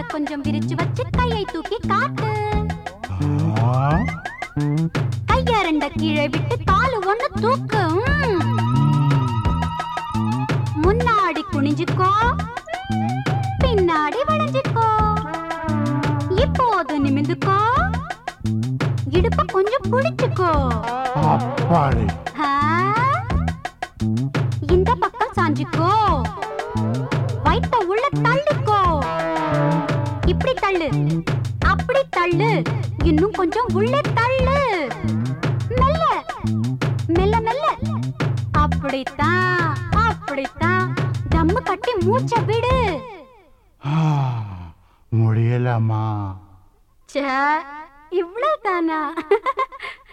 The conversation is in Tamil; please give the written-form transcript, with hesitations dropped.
கொஞ்சம் விரிச்சு வச்சு கையை தூக்கி காட்டு. கைய ரெண்ட கீழே விட்டு காலு ஒண்ணு தூக்கு. முன்னாடி குனிஞ்சுக்கோ, பின்னாடி வளைஞ்சுக்கோ. இப்போது நிமிந்துக்கோ, இடுப்ப கொஞ்சம் புடிச்சுக்கோ. இந்த பக்கம் சாஞ்சுக்கோ, வயித்த உள்ள தள்ளிக்கோ. இப்படி தள்ளு, அப்படி தள்ளு, இன்னும் கொஞ்சம் உள்ளே தள்ளு. மெல்ல மெல்ல மெல்ல. அப்படித்தான் அப்படித்தான். தம்மு கட்டி மூச்ச விடு. முடியலம்மா. இவ்வளவுதானா?